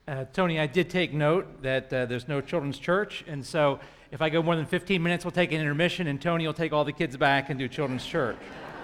Tony, I did take note that there's no children's church, and so if I go more than 15 minutes, we'll take an intermission, and Tony will take all the kids back and do children's church.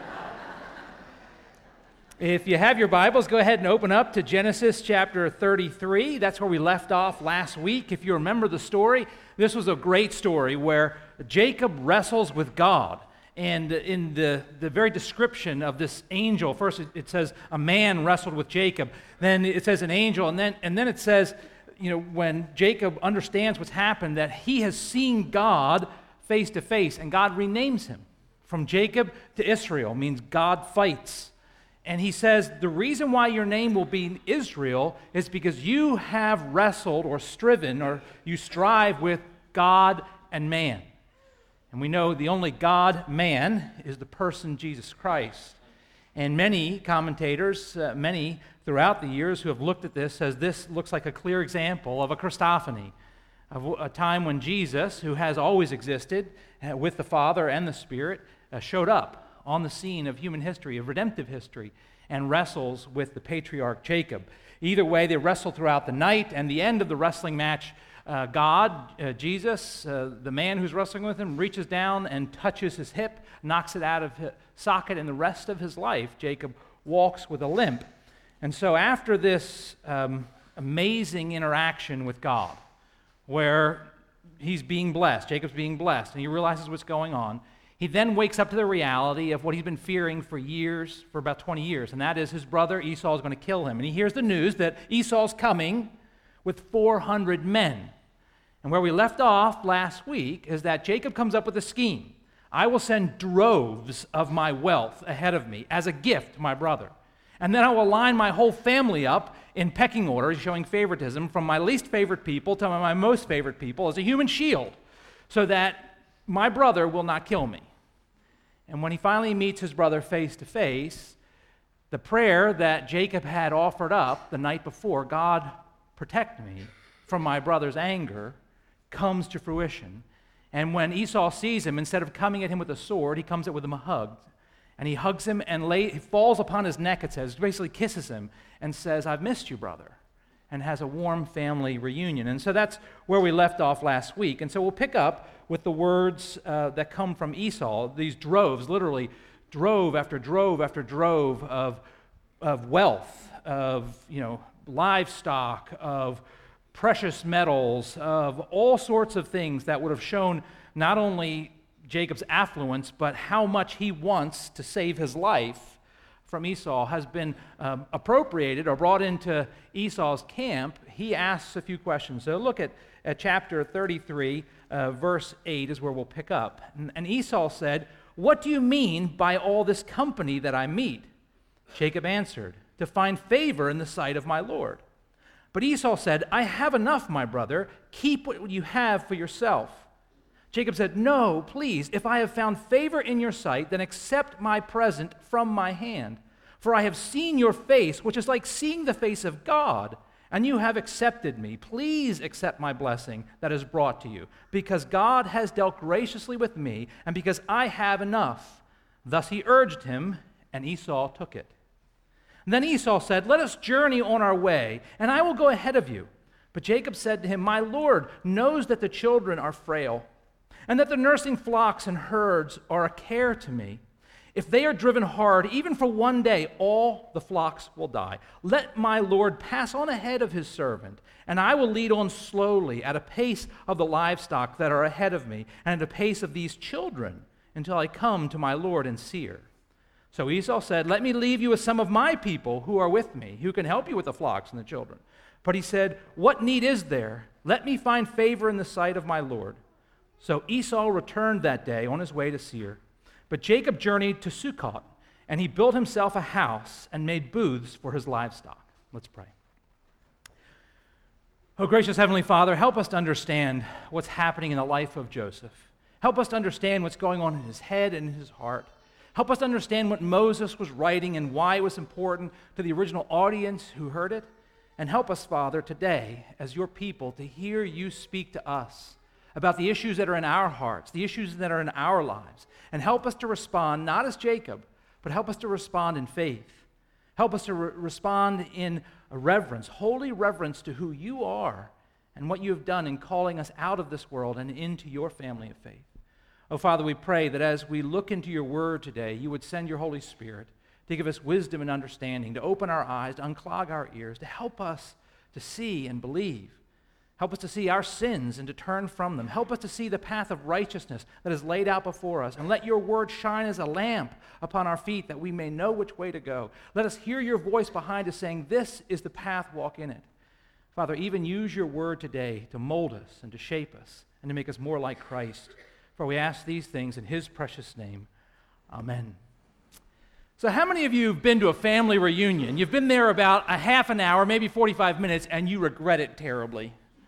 If you have your Bibles, go ahead and open up to Genesis chapter 33. That's where we left off last week. If you remember the story, this was a great story where Jacob wrestles with God. And in the very description of this angel, first it says a man wrestled with Jacob, then it says an angel, and then it says, when Jacob understands what's happened, that he has seen God face to face, and God renames him. From Jacob to Israel means God fights. And he says, the reason why your name will be Israel is because you have wrestled or striven, or you strive with God and man. And we know the only God-man is the person Jesus Christ. And many commentators, many throughout the years who have looked at this, says this looks like a clear example of a Christophany, of a time when Jesus, who has always existed with the Father and the Spirit, showed up on the scene of human history, of redemptive history, and wrestles with the patriarch Jacob. Either way, they wrestle throughout the night, and the end of the wrestling match, Jesus, the man who's wrestling with him, reaches down and touches his hip, knocks it out of his socket, and the rest of his life, Jacob walks with a limp. And so after this amazing interaction with God, where he's being blessed, Jacob's being blessed, and he realizes what's going on, he then wakes up to the reality of what he's been fearing for years, for about 20 years, and that is his brother Esau is going to kill him. And he hears the news that Esau's coming with 400 men. And where we left off last week is that Jacob comes up with a scheme. I will send droves of my wealth ahead of me as a gift to my brother. And then I will line my whole family up in pecking order, showing favoritism from my least favorite people to my most favorite people as a human shield, so that my brother will not kill me. And when he finally meets his brother face to face, the prayer that Jacob had offered up the night before, God, protect me from my brother's anger, comes to fruition. And when Esau sees him, instead of coming at him with a sword, he comes at with him a hug. And he hugs him and he falls upon his neck, it says, basically kisses him and says, I've missed you, brother, and has a warm family reunion. And so that's where we left off last week. And so we'll pick up with the words that come from Esau, these droves, literally drove after drove after drove of wealth, of livestock, of precious metals, of all sorts of things that would have shown not only Jacob's affluence, but how much he wants to save his life from Esau has been appropriated or brought into Esau's camp. He asks a few questions. So look at chapter 33, verse 8 is where we'll pick up. And Esau said, "What do you mean by all this company that I meet?" Jacob answered, "To find favor in the sight of my Lord." But Esau said, "I have enough, my brother. Keep what you have for yourself." Jacob said, "No, please. If I have found favor in your sight, then accept my present from my hand. For I have seen your face, which is like seeing the face of God, and you have accepted me. Please accept my blessing that is brought to you, because God has dealt graciously with me, and because I have enough." Thus he urged him, and Esau took it. Then Esau said, "Let us journey on our way, and I will go ahead of you." But Jacob said to him, "My Lord knows that the children are frail, and that the nursing flocks and herds are a care to me. If they are driven hard, even for one day, all the flocks will die. Let my Lord pass on ahead of his servant, and I will lead on slowly at a pace of the livestock that are ahead of me, and at a pace of these children, until I come to my Lord in Seir." So Esau said, "Let me leave you with some of my people who are with me, who can help you with the flocks and the children." But he said, "What need is there? Let me find favor in the sight of my Lord." So Esau returned that day on his way to Seir. But Jacob journeyed to Sukkot, and he built himself a house and made booths for his livestock. Let's pray. Oh, gracious Heavenly Father, help us to understand what's happening in the life of Joseph. Help us to understand what's going on in his head and in his heart. Help us to understand what Moses was writing and why it was important to the original audience who heard it. And help us, Father, today, as your people, to hear you speak to us about the issues that are in our hearts, the issues that are in our lives. And help us to respond, not as Jacob, but help us to respond in faith. Help us to respond in a reverence, holy reverence to who you are and what you have done in calling us out of this world and into your family of faith. Oh, Father, we pray that as we look into your word today, you would send your Holy Spirit to give us wisdom and understanding, to open our eyes, to unclog our ears, to help us to see and believe. Help us to see our sins and to turn from them. Help us to see the path of righteousness that is laid out before us. And let your word shine as a lamp upon our feet that we may know which way to go. Let us hear your voice behind us saying, this is the path, walk in it. Father, even use your word today to mold us and to shape us and to make us more like Christ. For we ask these things in his precious name. Amen. So how many of you have been to a family reunion? You've been there about a half an hour, maybe 45 minutes, and you regret it terribly.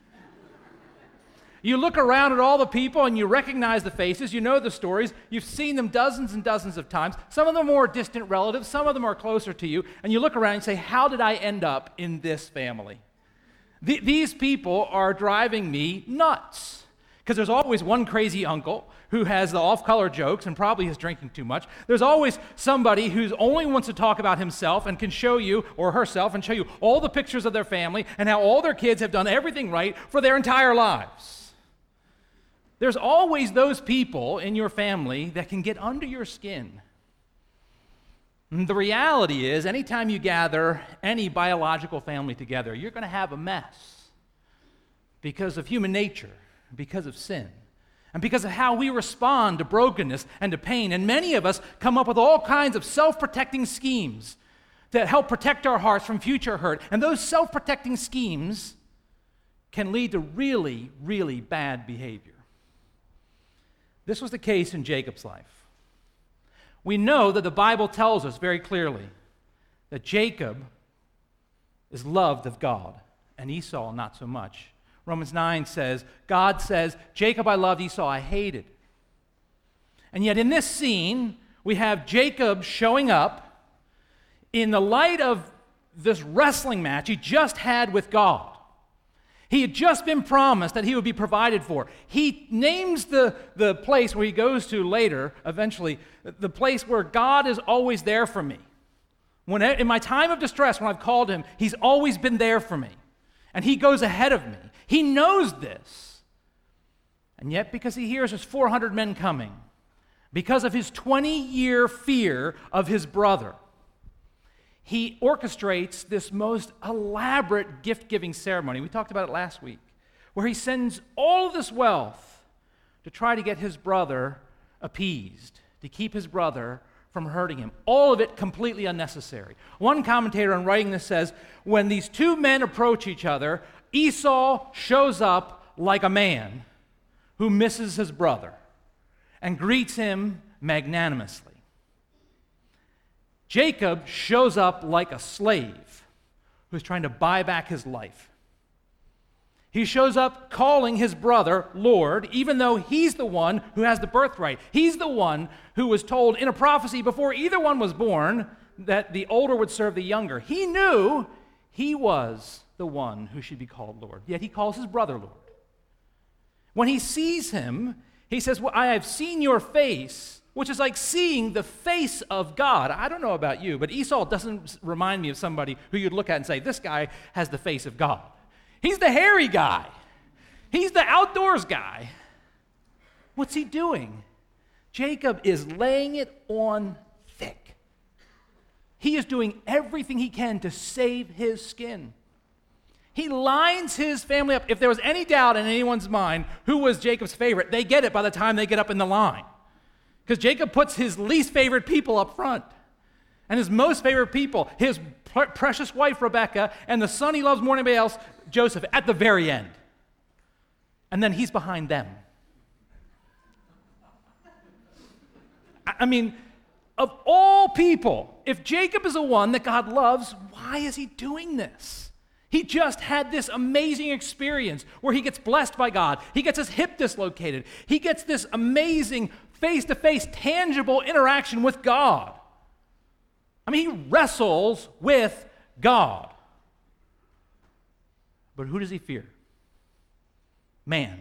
You look around at all the people and you recognize the faces, you know the stories, you've seen them dozens and dozens of times. Some of them are more distant relatives, some of them are closer to you, and you look around and say, how did I end up in this family? These people are driving me nuts. Because there's always one crazy uncle who has the off-color jokes and probably is drinking too much. There's always somebody who only wants to talk about himself and can show you, or herself, and show you all the pictures of their family and how all their kids have done everything right for their entire lives. There's always those people in your family that can get under your skin. And the reality is, anytime you gather any biological family together, you're going to have a mess because of human nature, because of sin, and because of how we respond to brokenness and to pain. And many of us come up with all kinds of self-protecting schemes that help protect our hearts from future hurt. And those self-protecting schemes can lead to really, really bad behavior. This was the case in Jacob's life. We know that the Bible tells us very clearly that Jacob is loved of God, and Esau not so much. Romans 9 says, God says, Jacob I loved, Esau I hated. And yet in this scene, we have Jacob showing up in the light of this wrestling match he just had with God. He had just been promised that he would be provided for. He names the place where he goes to later, eventually, the place where God is always there for me. In my time of distress, when I've called him, he's always been there for me. And he goes ahead of me. He knows this. And yet, because he hears there's 400 men coming, because of his 20-year fear of his brother, he orchestrates this most elaborate gift-giving ceremony. We talked about it last week, where he sends all of this wealth to try to get his brother appeased, to keep his brother from hurting him. All of it completely unnecessary. One commentator on writing this says, when these two men approach each other, Esau shows up like a man who misses his brother and greets him magnanimously. Jacob shows up like a slave who's trying to buy back his life. He shows up calling his brother Lord, even though he's the one who has the birthright. He's the one who was told in a prophecy before either one was born that the older would serve the younger. He knew he was the one who should be called Lord, yet he calls his brother Lord. When he sees him, he says, well, I have seen your face, which is like seeing the face of God. I don't know about you, but Esau doesn't remind me of somebody who you'd look at and say, this guy has the face of God. He's the hairy guy. He's the outdoors guy. What's he doing? Jacob is laying it on thick. He is doing everything he can to save his skin. He lines his family up. If there was any doubt in anyone's mind who was Jacob's favorite, they get it by the time they get up in the line. Because Jacob puts his least favorite people up front. And his most favorite people, his precious wife Rebekah, and the son he loves more than anybody else, Joseph, at the very end. And then he's behind them. I mean, of all people, if Jacob is the one that God loves, why is he doing this? He just had this amazing experience where he gets blessed by God. He gets his hip dislocated. He gets this amazing face-to-face, tangible interaction with God. I mean, he wrestles with God. But who does he fear? Man.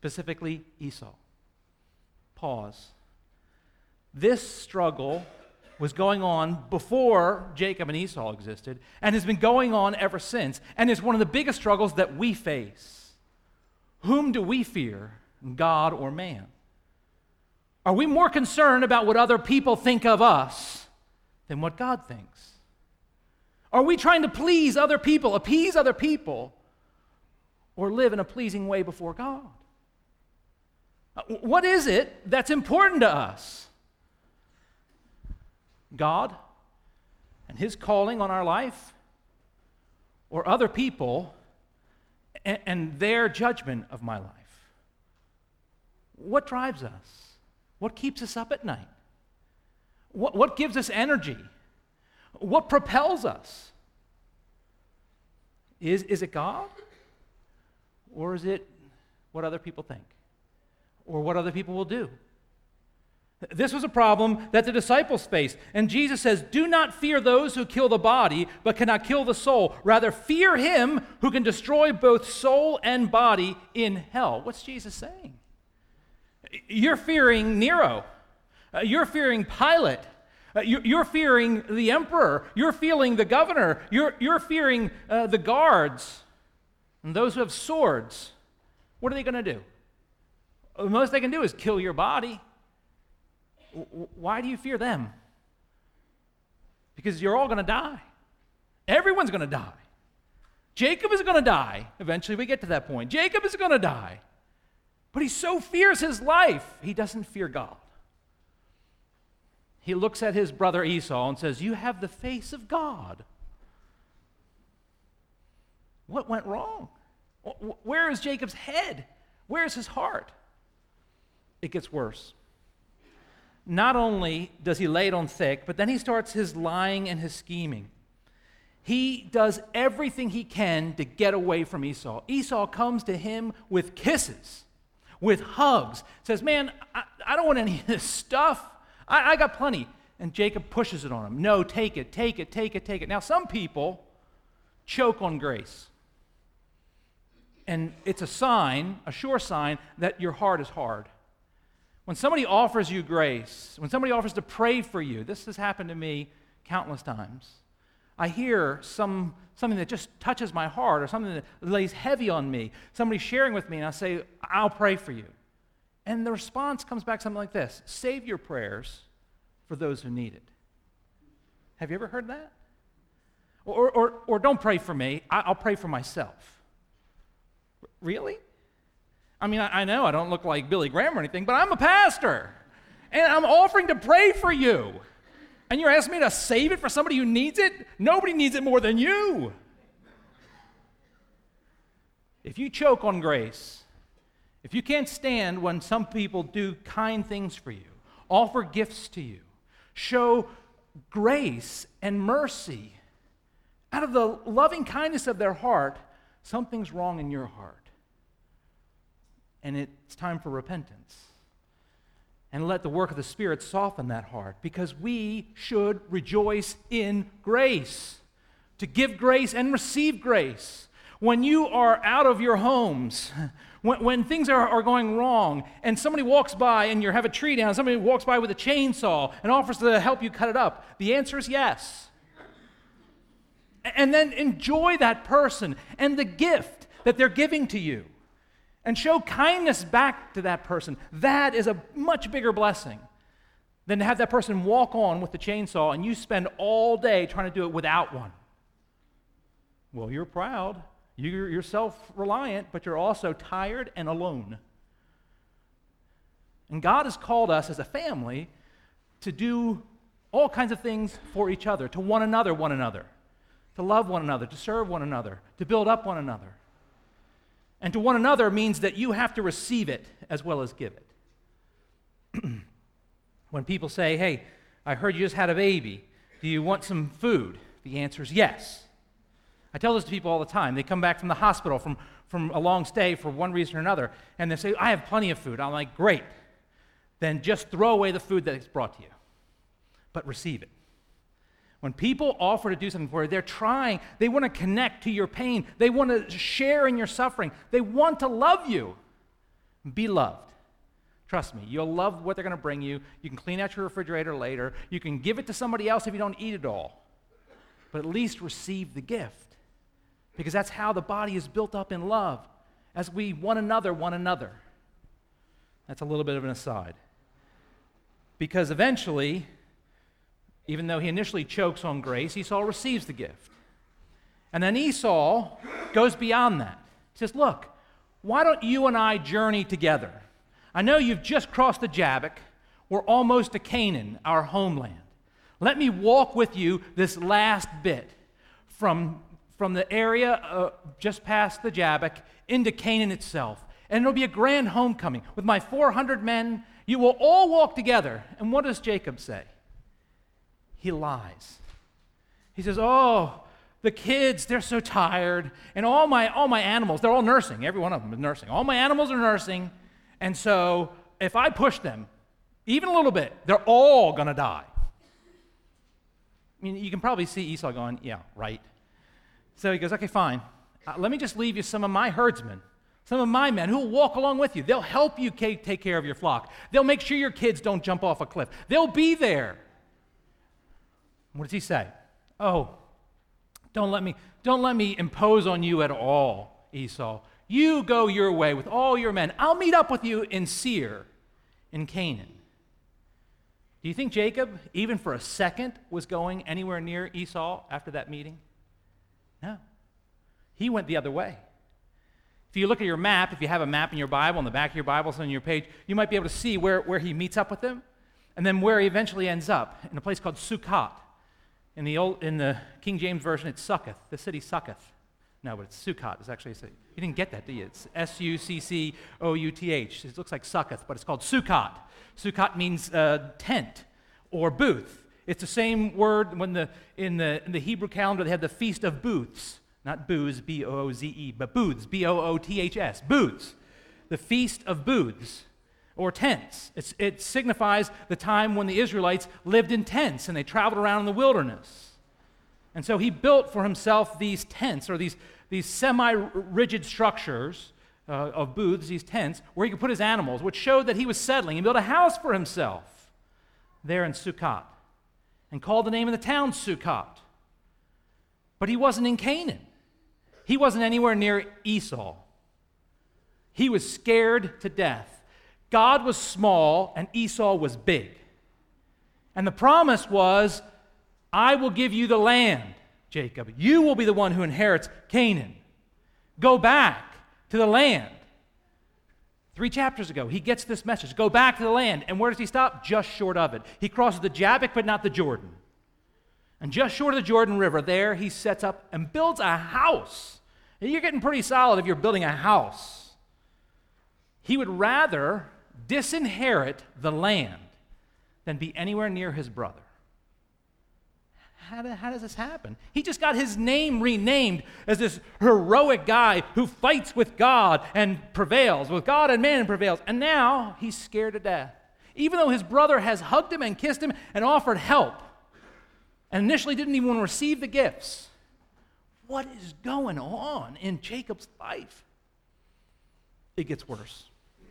Specifically, Esau. Pause. This struggle was going on before Jacob and Esau existed and has been going on ever since, and is one of the biggest struggles that we face. Whom do we fear, God or man? Are we more concerned about what other people think of us than what God thinks? Are we trying to please other people, appease other people, or live in a pleasing way before God? What is it that's important to us? God and His calling on our life, or other people and their judgment of my life? What drives us? What keeps us up at night? What gives us energy? What propels us? Is it God? Or is it what other people think? Or what other people will do? This was a problem that the disciples faced. And Jesus says, "Do not fear those who kill the body, but cannot kill the soul. Rather, fear Him who can destroy both soul and body in hell." What's Jesus saying? You're fearing Nero. You're fearing Pilate. You're fearing the emperor. You're fearing the governor. You're fearing the guards and those who have swords. What are they going to do? The most they can do is kill your body. Why do you fear them? Because you're all going to die. Everyone's going to die. Jacob is going to die. Eventually we get to that point. Jacob is going to die. But he so fears his life, he doesn't fear God. He looks at his brother Esau and says, "You have the face of God." What went wrong? Where is Jacob's head? Where is his heart? It gets worse. Not only does he lay it on thick, but then he starts his lying and his scheming. He does everything he can to get away from Esau. Esau comes to him with kisses, with hugs, says, "Man, I don't want any of this stuff. I got plenty." And Jacob pushes it on him. "No, take it, take it, take it, take it." Now, some people choke on grace. And it's a sign, a sure sign, that your heart is hard. When somebody offers you grace, when somebody offers to pray for you, this has happened to me countless times. I hear something that just touches my heart, or something that lays heavy on me. Somebody sharing with me, and I say, "I'll pray for you." And the response comes back something like this: "Save your prayers for those who need it." Have you ever heard that? Or "Don't pray for me, I'll pray for myself." Really? I mean, I know I don't look like Billy Graham or anything, but I'm a pastor, and I'm offering to pray for you. And you're asking me to save it for somebody who needs it? Nobody needs it more than you. If you choke on grace, if you can't stand when some people do kind things for you, offer gifts to you, show grace and mercy out of the loving kindness of their heart, something's wrong in your heart. And it's time for repentance. And let the work of the Spirit soften that heart, because we should rejoice in grace, to give grace and receive grace. When you are out of your homes, when things are going wrong, and somebody walks by and you have a tree down, somebody walks by with a chainsaw and offers to help you cut it up, the answer is yes. And then enjoy that person and the gift that they're giving to you, and show kindness back to that person. That is a much bigger blessing than to have that person walk on with the chainsaw and you spend all day trying to do it without one. Well, you're proud, you're self-reliant, but you're also tired and alone. And God has called us as a family to do all kinds of things for each other, to one another, to love one another, to serve one another, to build up one another. And to one another means that you have to receive it as well as give it. When people say, "Hey, I heard you just had a baby. Do you want some food?" The answer is yes. I tell this to people all the time. They come back from the hospital from a long stay for one reason or another, and they say, "I have plenty of food." I'm like, "Great. Then just throw away the food that is brought to you, but receive it." When people offer to do something for you, they're trying, they want to connect to your pain. They want to share in your suffering. They want to love you. Be loved. Trust me, you'll love what they're going to bring you. You can clean out your refrigerator later. You can give it to somebody else if you don't eat it all. But at least receive the gift, because that's how the body is built up in love, as we one another. That's a little bit of an aside. Because eventually, even though he initially chokes on grace, Esau receives the gift. And then Esau goes beyond that. He says, look, why don't you and I journey together? I know you've just crossed the Jabbok. We're almost to Canaan, our homeland. Let me walk with you this last bit from the area just past the Jabbok into Canaan itself. And it'll be a grand homecoming. With my 400 men, you will all walk together. And what does Jacob say? He lies. He says, oh, the kids, they're so tired. And all my animals, they're all nursing. Every one of them is nursing. All my animals are nursing. And so if I push them, even a little bit, they're all going to die. I mean, you can probably see Esau going, yeah, right. So he goes, okay, fine. Let me just leave you some of my herdsmen, some of my men who will walk along with you. They'll help you take care of your flock. They'll make sure your kids don't jump off a cliff. They'll be there. What does he say? Oh, don't let me impose on you at all, Esau. You go your way with all your men. I'll meet up with you in Seir, in Canaan. Do you think Jacob, even for a second, was going anywhere near Esau after that meeting? No. He went the other way. If you look at your map, if you have a map in your Bible, on the back of your Bible, on your page, you might be able to see where he meets up with them, and then where he eventually ends up, in a place called Sukkot. In the King James Version, it's Succoth. The city Succoth. No, but it's Sukkot. It's actually, you didn't get that, did you? It's Succouth. It looks like Succoth, but it's called Sukkot. Sukkot means tent or booth. It's the same word when in the Hebrew calendar they have the Feast of Booths. Not booths, B-O-O-Z-E, but booths, B-O-O-T-H-S, booths. The Feast of Booths, or tents. It signifies the time when the Israelites lived in tents and they traveled around in the wilderness. And so he built for himself these tents, or these semi-rigid structures of booths, these tents, where he could put his animals, which showed that he was settling. He built a house for himself there in Sukkot and called the name of the town Sukkot. But he wasn't in Canaan. He wasn't anywhere near Esau. He was scared to death. God was small and Esau was big. And the promise was, I will give you the land, Jacob. You will be the one who inherits Canaan. Go back to the land. 3 chapters ago, he gets this message. Go back to the land. And where does he stop? Just short of it. He crosses the Jabbok, but not the Jordan. And just short of the Jordan River, there he sets up and builds a house. And you're getting pretty solid if you're building a house. He would rather disinherit the land than be anywhere near his brother. How does this happen? He just got his name renamed as this heroic guy who fights with God and prevails, with God and man and prevails. And now he's scared to death. Even though his brother has hugged him and kissed him and offered help, and initially didn't even want to receive the gifts. What is going on in Jacob's life? It gets worse.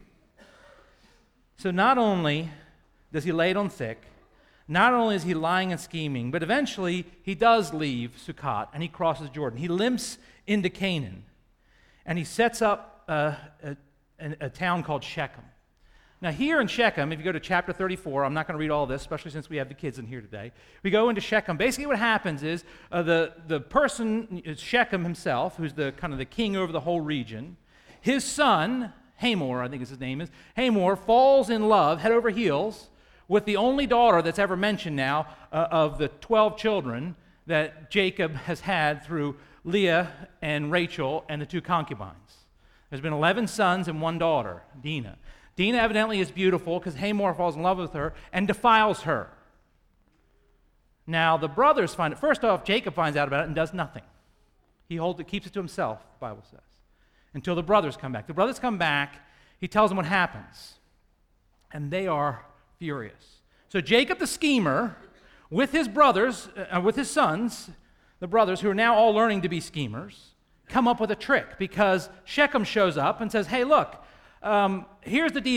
So not only does he lay it on thick, not only is he lying and scheming, but eventually he does leave Sukkot and he crosses Jordan. He limps into Canaan and he sets up a town called Shechem. Now here in Shechem, if you go to chapter 34, I'm not going to read all this, especially since we have the kids in here today. We go into Shechem. Basically what happens is the person, Shechem himself, who's the kind of the king over the whole region, his son, Hamor, I think his name is, Hamor falls in love, head over heels, with the only daughter that's ever mentioned now of the 12 children that Jacob has had through Leah and Rachel and the 2 concubines. There's been 11 sons and 1 daughter, Dinah. Dinah evidently is beautiful because Hamor falls in love with her and defiles her. Now, the brothers find it. First off, Jacob finds out about it and does nothing. He keeps it to himself, the Bible says, until the brothers come back. The brothers come back. He tells them what happens, and they are furious. So Jacob the schemer, with his brothers, with his sons, the brothers who are now all learning to be schemers, come up with a trick because Shechem shows up and says, hey, look, here's the deal.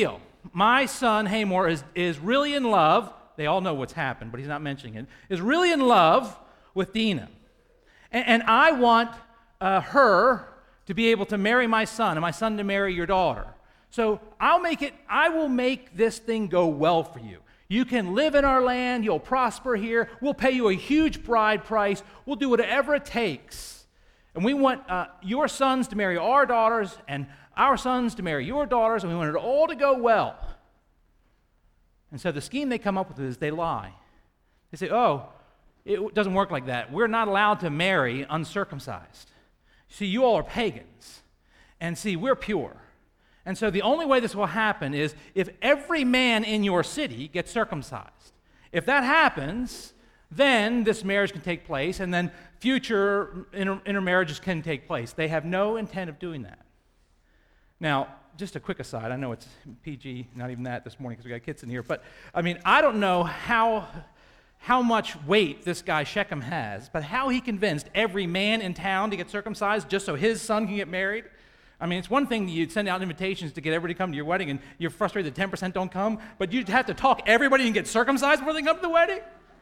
my son Hamor is really in love. They all know what's happened, but he's not mentioning it. Is really in love with Dinah. And I want her to be able to marry my son and my son to marry your daughter. So I will make this thing go well for you. You can live in our land. You'll prosper here. We'll pay you a huge bride price. We'll do whatever it takes. And we want your sons to marry our daughters and our sons to marry your daughters, and we want it all to go well. And so the scheme they come up with is they lie. They say, oh, it doesn't work like that. We're not allowed to marry uncircumcised. See, you all are pagans. And see, we're pure. And so the only way this will happen is if every man in your city gets circumcised. If that happens, then this marriage can take place, and then future intermarriages can take place. They have no intent of doing that. Now, just a quick aside. I know it's PG, not even that this morning because we got kids in here. But, I mean, I don't know how much weight this guy Shechem has, but how he convinced every man in town to get circumcised just so his son can get married. I mean, it's one thing you'd send out invitations to get everybody to come to your wedding, and you're frustrated that 10% don't come, but you'd have to talk everybody and get circumcised before they come to the wedding?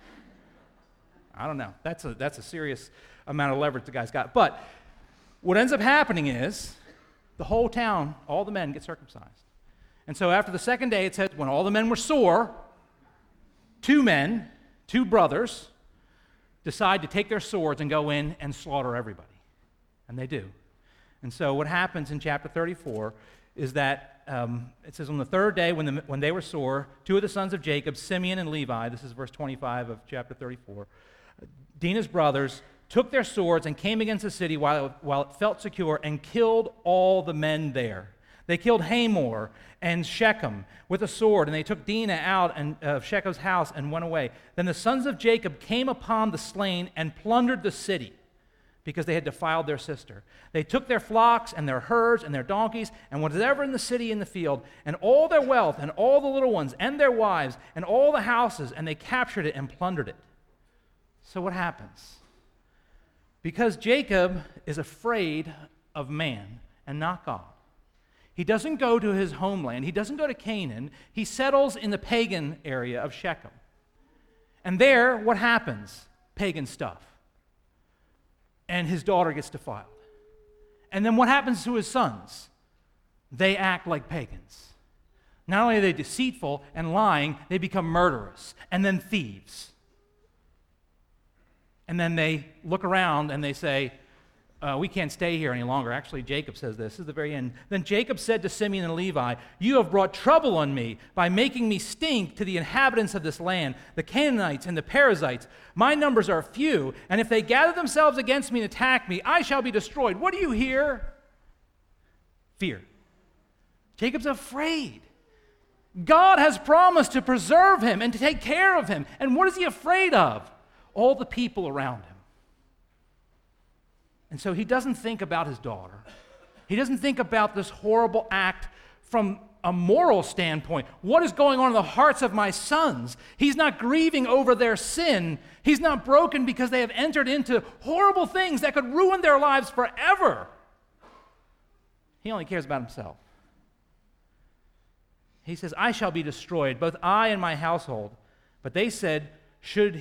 I don't know. That's a serious amount of leverage the guy's got. But what ends up happening is the whole town, all the men get circumcised. And so after the second day, it says, when all the men were sore, two brothers, decide to take their swords and go in and slaughter everybody. And they do. And so what happens in chapter 34 is that it says, on the third day when they were sore, two of the sons of Jacob, Simeon and Levi, this is verse 25 of chapter 34, Dinah's brothers took their swords and came against the city while it felt secure and killed all the men there. They killed Hamor and Shechem with a sword, and they took Dinah out of Shechem's house and went away. Then the sons of Jacob came upon the slain and plundered the city, because they had defiled their sister. They took their flocks and their herds and their donkeys and whatever in the city in the field, and all their wealth and all the little ones and their wives and all the houses, and they captured it and plundered it. So what happens? Because Jacob is afraid of man and not God, he doesn't go to his homeland. He doesn't go to Canaan. He settles in the pagan area of Shechem. And there, what happens? Pagan stuff. And his daughter gets defiled. And then what happens to his sons? They act like pagans. Not only are they deceitful and lying, they become murderous and then thieves. And then they look around and they say, we can't stay here any longer. Actually, Jacob says this is the very end. Then Jacob said to Simeon and Levi, you have brought trouble on me by making me stink to the inhabitants of this land, the Canaanites and the Perizzites. My numbers are few, and if they gather themselves against me and attack me, I shall be destroyed. What do you hear? Fear. Jacob's afraid. God has promised to preserve him and to take care of him. And what is he afraid of? All the people around him. And so he doesn't think about his daughter. He doesn't think about this horrible act from a moral standpoint. What is going on in the hearts of my sons? He's not grieving over their sin. He's not broken because they have entered into horrible things that could ruin their lives forever. He only cares about himself. He says, I shall be destroyed, both I and my household. But they said, should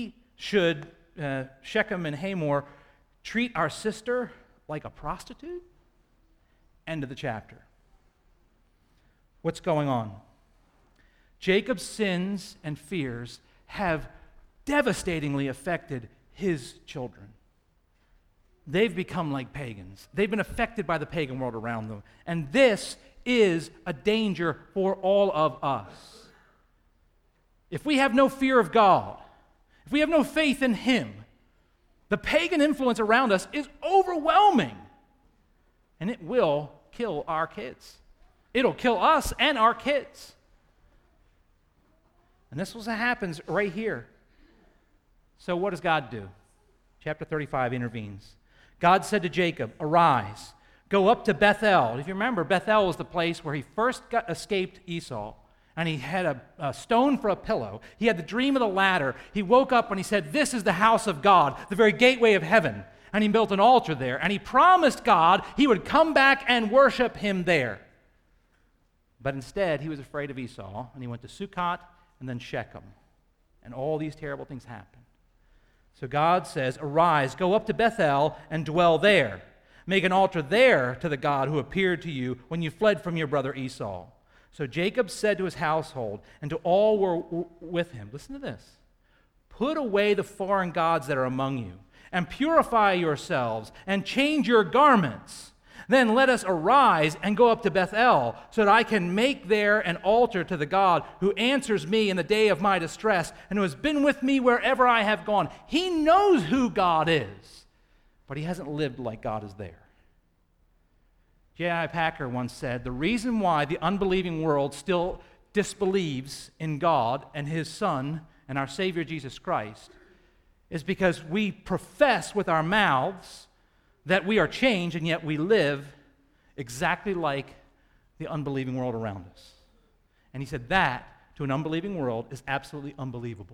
Shechem and Hamor treat our sister like a prostitute? End of the chapter. What's going on? Jacob's sins and fears have devastatingly affected his children. They've become like pagans. They've been affected by the pagan world around them. And this is a danger for all of us. If we have no fear of God, if we have no faith in him, the pagan influence around us is overwhelming, and it will kill our kids. It'll kill us and our kids. And this is what happens right here. So what does God do? Chapter 35 intervenes. God said to Jacob, arise, go up to Bethel. If you remember, Bethel was the place where he first escaped Esau. And he had a stone for a pillow. He had the dream of the ladder. He woke up and he said, this is the house of God, the very gateway of heaven. And he built an altar there. And he promised God he would come back and worship him there. But instead, he was afraid of Esau, and he went to Sukkot and then Shechem. And all these terrible things happened. So God says, "Arise, go up to Bethel and dwell there. Make an altar there to the God who appeared to you when you fled from your brother Esau." So Jacob said to his household and to all who were with him, listen to this, "Put away the foreign gods that are among you, and purify yourselves, and change your garments. Then let us arise and go up to Bethel, so that I can make there an altar to the God who answers me in the day of my distress, and who has been with me wherever I have gone." He knows who God is, but he hasn't lived like God is there. J.I. Packer once said, "The reason why the unbelieving world still disbelieves in God and his Son and our Savior Jesus Christ is because we profess with our mouths that we are changed, and yet we live exactly like the unbelieving world around us." And he said that, to an unbelieving world, is absolutely unbelievable.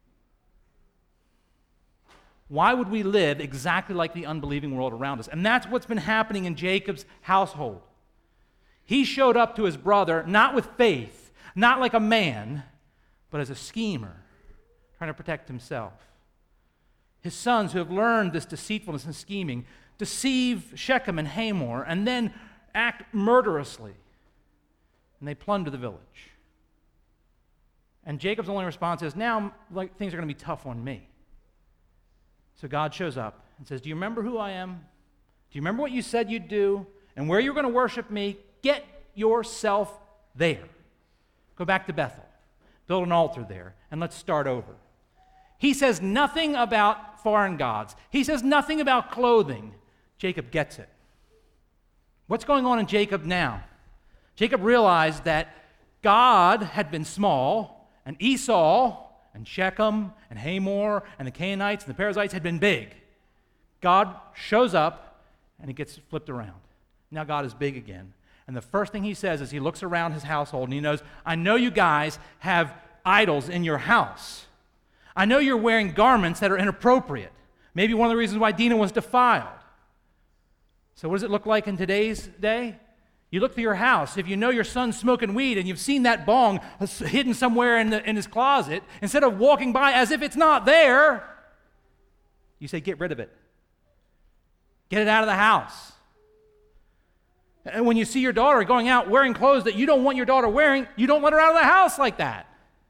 Why would we live exactly like the unbelieving world around us? And that's what's been happening in Jacob's household. He showed up to his brother not with faith, not like a man, but as a schemer, trying to protect himself. His sons, who have learned this deceitfulness and scheming, deceive Shechem and Hamor, and then act murderously. And they plunder the village. And Jacob's only response is, now things are going to be tough on me. So God shows up and says, "Do you remember who I am? Do you remember what you said you'd do? And where you're going to worship me? Get yourself there. Go back to Bethel. Build an altar there, and let's start over." He says nothing about foreign gods. He says nothing about clothing. Jacob gets it. What's going on in Jacob now? Jacob realized that God had been small, and Esau and Shechem and Hamor and the Canaanites and the Perizzites had been big. God shows up, and it gets flipped around. Now God is big again. And the first thing he says is he looks around his household, and he knows, "I know you guys have idols in your house. I know you're wearing garments that are inappropriate. Maybe one of the reasons why Dinah was defiled." So what does it look like in today's day? You look through your house. If you know your son's smoking weed and you've seen that bong hidden somewhere in his closet, instead of walking by as if it's not there, you say, "Get rid of it. Get it out of the house." And when you see your daughter going out wearing clothes that you don't want your daughter wearing, you don't let her out of the house like that.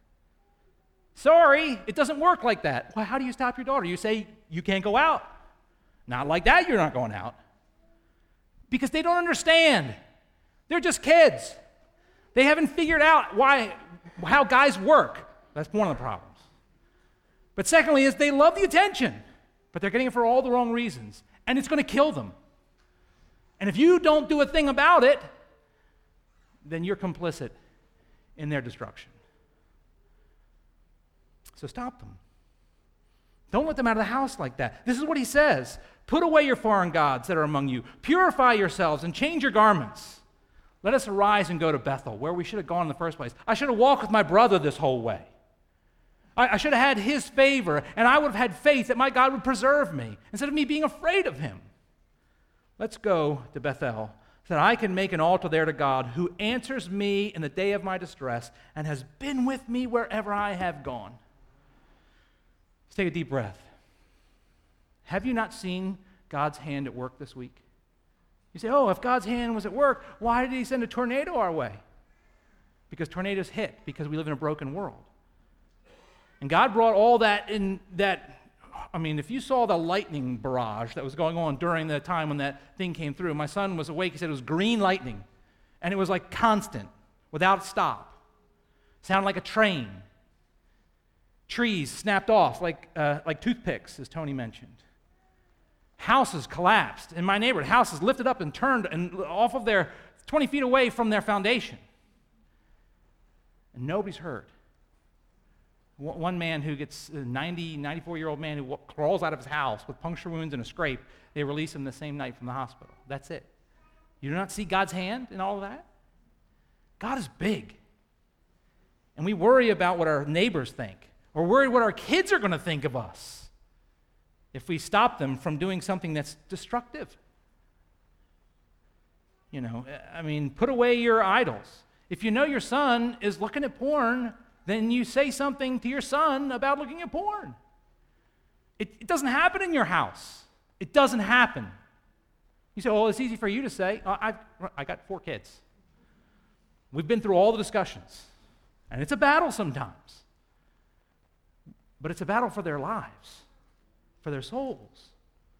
Sorry, it doesn't work like that. Well, how do you stop your daughter? You say, "You can't go out." Not like that, you're not going out. Because they don't understand. They're just kids. They haven't figured out how guys work. That's one of the problems. But secondly is they love the attention, but they're getting it for all the wrong reasons. And it's going to kill them. And if you don't do a thing about it, then you're complicit in their destruction. So stop them. Don't let them out of the house like that. This is what he says. "Put away your foreign gods that are among you. Purify yourselves and change your garments. Let us arise and go to Bethel," where we should have gone in the first place. I should have walked with my brother this whole way. I should have had his favor, and I would have had faith that my God would preserve me instead of me being afraid of him. Let's go to Bethel so that I can make an altar there to God who answers me in the day of my distress and has been with me wherever I have gone. Let's take a deep breath. Have you not seen God's hand at work this week? You say, "Oh, if God's hand was at work, why did he send a tornado our way?" Because tornadoes hit, because we live in a broken world. And God brought all that in that. I mean, if you saw the lightning barrage that was going on during the time when that thing came through, my son was awake, he said it was green lightning. And it was like constant, without stop. Sounded like a train. Trees snapped off like toothpicks, as Tony mentioned. Houses collapsed. In my neighborhood, houses lifted up and turned and off of their 20 feet away from their foundation. And nobody's hurt. One man who gets a 94-year-old man who crawls out of his house with puncture wounds and a scrape, they release him the same night from the hospital. That's it. You do not see God's hand in all of that? God is big. And we worry about what our neighbors think, or worry what our kids are going to think of us if we stop them from doing something that's destructive. Put away your idols. If you know your son is looking at porn, then you say something to your son about looking at porn. It doesn't happen in your house. It doesn't happen. You say, well, it's easy for you to say. I got 4 kids. We've been through all the discussions. And it's a battle sometimes. But it's a battle for their lives, for their souls.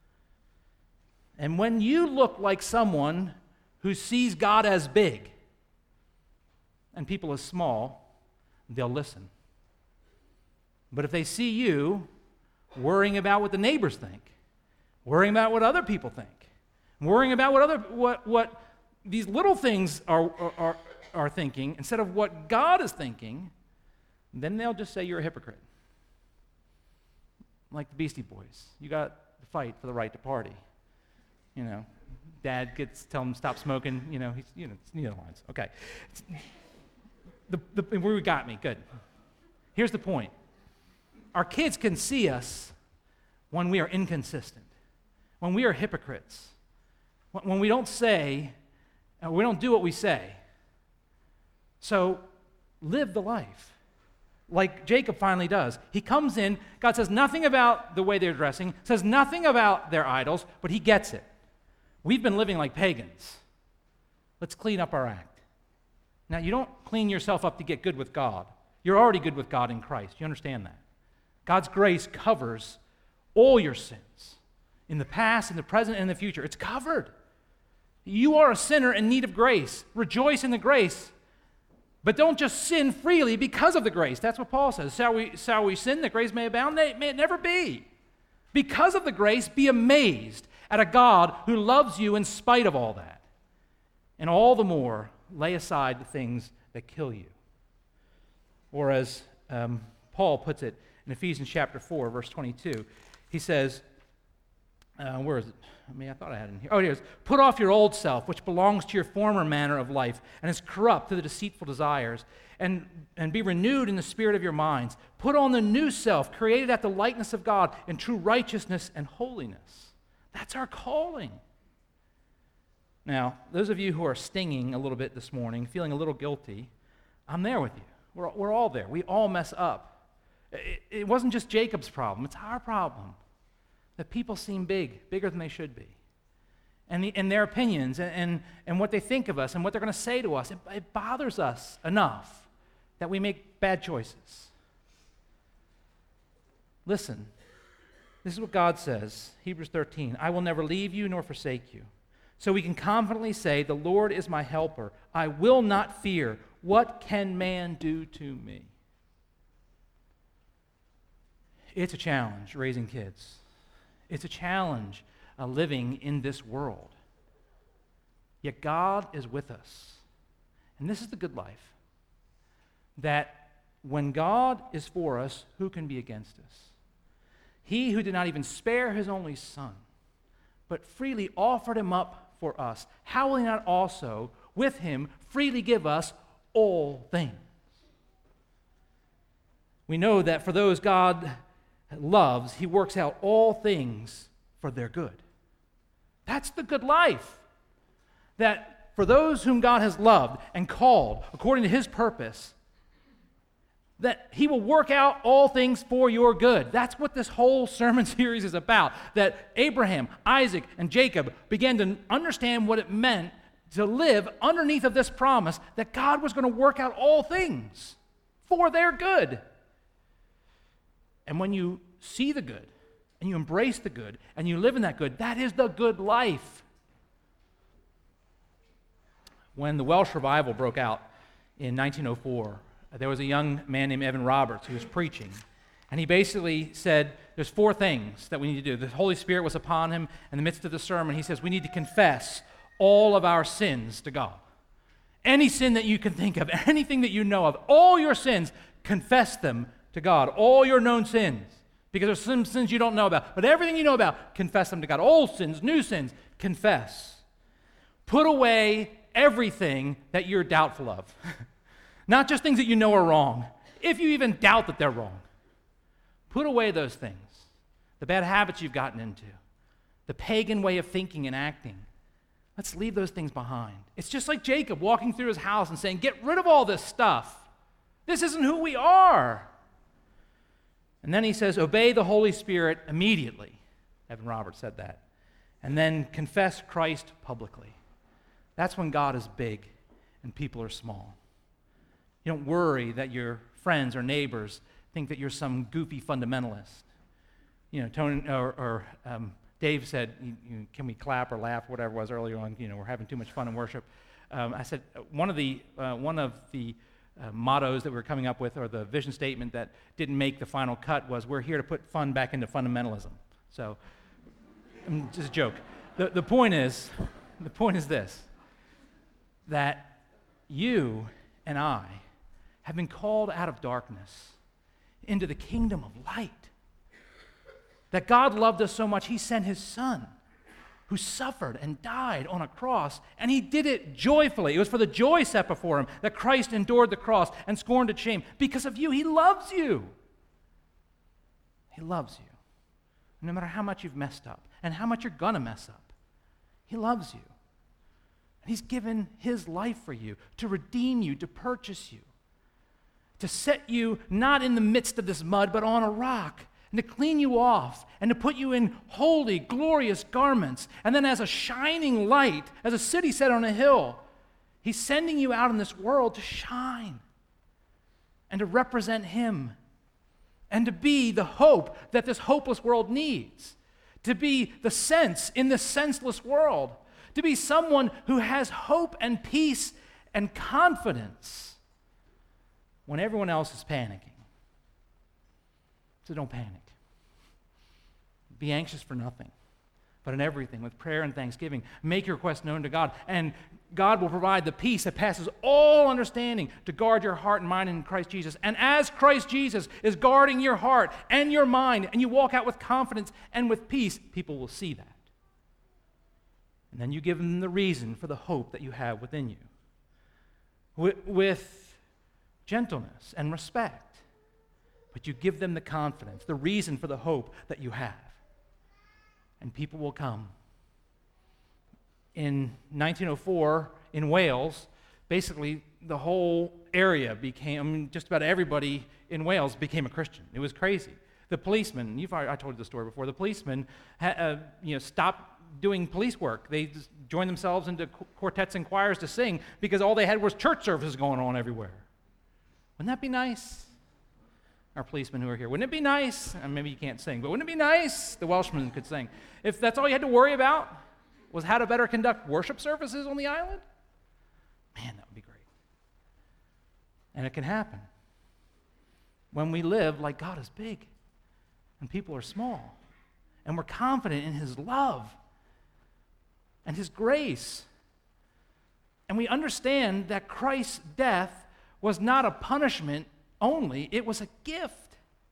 And when you look like someone who sees God as big and people as small, they'll listen. But if they see you worrying about what the neighbors think, worrying about what other people think, worrying about what these little things are thinking instead of what God is thinking, then they'll just say you're a hypocrite. Like the Beastie Boys. You got to fight for the right to party. You know, Dad tell him stop smoking. You know, it's the lines. Okay. Where you got me, good. Here's the point. Our kids can see us when we are inconsistent, when we are hypocrites, when we don't do what we say. So live the life like Jacob finally does. He comes in, God says nothing about the way they're dressing, says nothing about their idols, but he gets it. We've been living like pagans. Let's clean up our act. Now, you don't clean yourself up to get good with God. You're already good with God in Christ. You understand that? God's grace covers all your sins in the past, in the present, and in the future. It's covered. You are a sinner in need of grace. Rejoice in the grace. But don't just sin freely because of the grace. That's what Paul says. Shall we sin that grace may abound? May it never be. Because of the grace, be amazed at a God who loves you in spite of all that. And all the more, lay aside the things that kill you. Or as Paul puts it in Ephesians chapter 4, verse 22, he says, where is it? I thought I had it in here. Oh, here it is. Put off your old self, which belongs to your former manner of life and is corrupt through the deceitful desires, and be renewed in the spirit of your minds. Put on the new self, created at the likeness of God in true righteousness and holiness. That's our calling. Now, those of you who are stinging a little bit this morning, feeling a little guilty, I'm there with you. We're all there. We all mess up. It wasn't just Jacob's problem. It's our problem. That people seem bigger than they should be. And their opinions and what they think of us and what they're going to say to us, it bothers us enough that we make bad choices. Listen, this is what God says, Hebrews 13, I will never leave you nor forsake you. So we can confidently say, the Lord is my helper. I will not fear. What can man do to me? It's a challenge raising kids. It's a challenge living in this world. Yet God is with us. And this is the good life. That when God is for us, who can be against us? He who did not even spare his only son, but freely offered him up for us, how will he not also with him freely give us all things? We know that for those God loves, he works out all things for their good. That's the good life. That for those whom God has loved and called according to his purpose, that he will work out all things for your good. That's what this whole sermon series is about. That Abraham, Isaac, and Jacob began to understand what it meant to live underneath of this promise that God was going to work out all things for their good. And when you see the good, and you embrace the good, and you live in that good, that is the good life. When the Welsh revival broke out in 1904, there was a young man named Evan Roberts who was preaching, and he basically said, there's 4 things that we need to do. The Holy Spirit was upon him in the midst of the sermon. He says, we need to confess all of our sins to God. Any sin that you can think of, anything that you know of, all your sins, confess them to God. All your known sins. Because there's some sins you don't know about. But everything you know about, confess them to God. Old sins, new sins, confess. Put away everything that you're doubtful of. Not just things that you know are wrong. If you even doubt that they're wrong. Put away those things. The bad habits you've gotten into. The pagan way of thinking and acting. Let's leave those things behind. It's just like Jacob walking through his house and saying, get rid of all this stuff. This isn't who we are. And then he says, obey the Holy Spirit immediately. Evan Roberts said that. And then confess Christ publicly. That's when God is big and people are small. You don't worry that your friends or neighbors think that you're some goofy fundamentalist. You know, Tony Dave said, can we clap or laugh, whatever it was earlier on, we're having too much fun in worship. I said, one of the mottos that we're coming up with, or the vision statement that didn't make the final cut, was we're here to put fun back into fundamentalism. So, just a joke. The point is this, that you and I have been called out of darkness into the kingdom of light. That God loved us so much, he sent his son, who suffered and died on a cross, and he did it joyfully. It was for the joy set before him that Christ endured the cross and scorned its shame. Because of you, he loves you. He loves you. No matter how much you've messed up and how much you're going to mess up, he loves you. And he's given his life for you to redeem you, to purchase you, to set you not in the midst of this mud, but on a rock, and to clean you off, and to put you in holy, glorious garments. And then as a shining light, as a city set on a hill, he's sending you out in this world to shine and to represent him and to be the hope that this hopeless world needs, to be the sense in this senseless world, to be someone who has hope and peace and confidence when everyone else is panicking. So don't panic. Be anxious for nothing, but in everything, with prayer and thanksgiving, make your requests known to God, and God will provide the peace that passes all understanding to guard your heart and mind in Christ Jesus. And as Christ Jesus is guarding your heart and your mind, and you walk out with confidence and with peace, people will see that. And then you give them the reason for the hope that you have within you, with gentleness and respect. But you give them the confidence, the reason for the hope that you have. And people will come. In 1904, in Wales, basically the whole area became, just about everybody in Wales became a Christian. It was crazy. The policemen, I told you the story before, the policemen stopped doing police work. They just joined themselves into quartets and choirs to sing because all they had was church services going on everywhere. Wouldn't that be nice? Our policemen who are here. Wouldn't it be nice? And maybe you can't sing, but wouldn't it be nice? The Welshmen could sing. If that's all you had to worry about was how to better conduct worship services on the island, man, that would be great. And it can happen when we live like God is big and people are small, and we're confident in his love and his grace. And we understand that Christ's death was not a punishment only, it was a gift.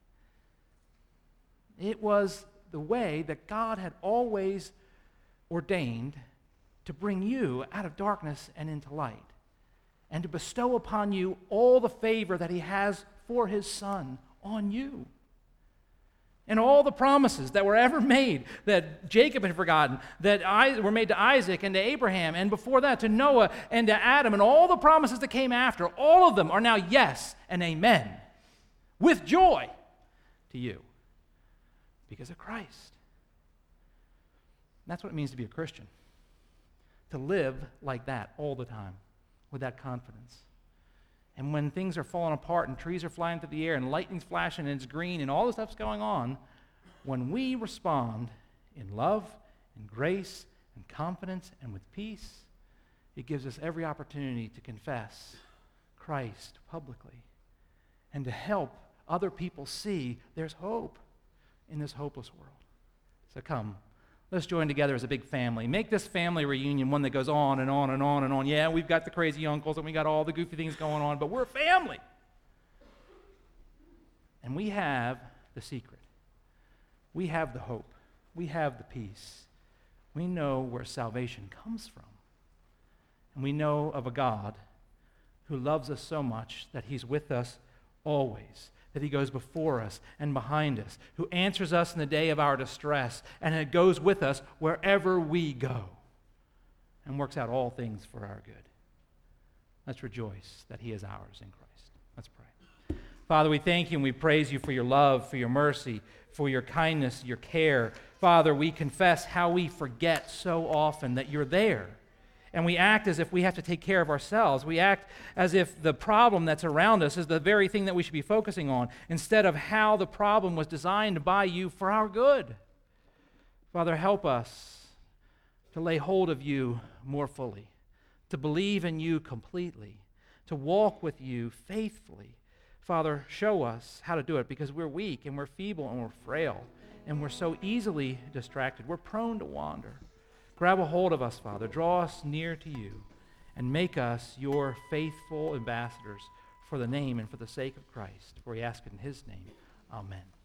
It was the way that God had always ordained to bring you out of darkness and into light, and to bestow upon you all the favor that he has for his Son on you. And all the promises that were ever made, that Jacob had forgotten, that were made to Isaac and to Abraham, and before that to Noah and to Adam, and all the promises that came after, all of them are now yes and amen, with joy to you, because of Christ. That's what it means to be a Christian, to live like that all the time, with that confidence. And when things are falling apart and trees are flying through the air and lightning's flashing and it's green and all this stuff's going on, when we respond in love and grace and confidence and with peace, it gives us every opportunity to confess Christ publicly and to help other people see there's hope in this hopeless world. So come. Let's join together as a big family. Make this family reunion one that goes on and on and on and on. Yeah, we've got the crazy uncles and we got all the goofy things going on, but we're a family. And we have the secret. We have the hope. We have the peace. We know where salvation comes from. And we know of a God who loves us so much that he's with us always, that he goes before us and behind us, who answers us in the day of our distress, and it goes with us wherever we go. and works out all things for our good. Let's rejoice that he is ours in Christ. Let's pray. Father, we thank you and we praise you for your love, for your mercy, for your kindness, your care. Father, we confess how we forget so often that you're there. And we act as if we have to take care of ourselves. We act as if the problem that's around us is the very thing that we should be focusing on, instead of how the problem was designed by you for our good. Father, help us to lay hold of you more fully, to believe in you completely, to walk with you faithfully. Father, show us how to do it, because we're weak and we're feeble and we're frail and we're so easily distracted. We're prone to wander. Grab a hold of us, Father. Draw us near to you and make us your faithful ambassadors for the name and for the sake of Christ. For we ask it in his name. Amen.